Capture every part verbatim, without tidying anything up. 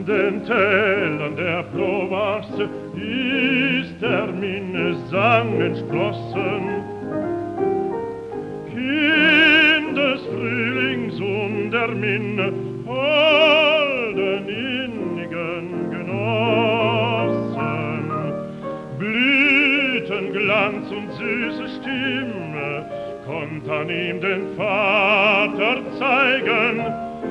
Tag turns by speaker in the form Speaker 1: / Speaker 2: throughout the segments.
Speaker 1: In den Tälern der Provence ist der Minnesang entsprossen. Kind des Frühlings und der Minne, holden innigen Genossen. Blütenglanz und süße Stimme konnt an ihm den Vater zeigen.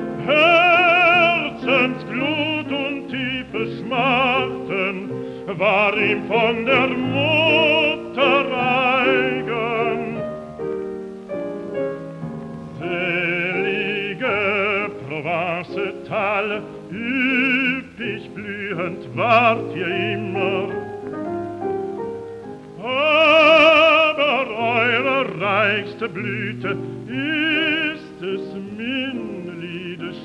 Speaker 1: Herzensglut und tiefe Schmachten war ihm von der Mutter eigen. Selige Provence-Tal, üppig blühend wart ihr immer, aber eure reichste Blüte ist des Minnliedes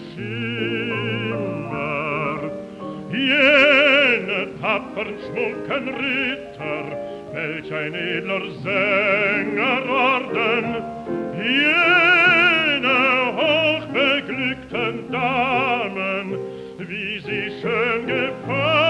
Speaker 1: Schimmer. Jene tappern, schmucken Ritter, welch ein edler Sängerorden, jene hochbeglückten Damen, wie sie schön gefallen,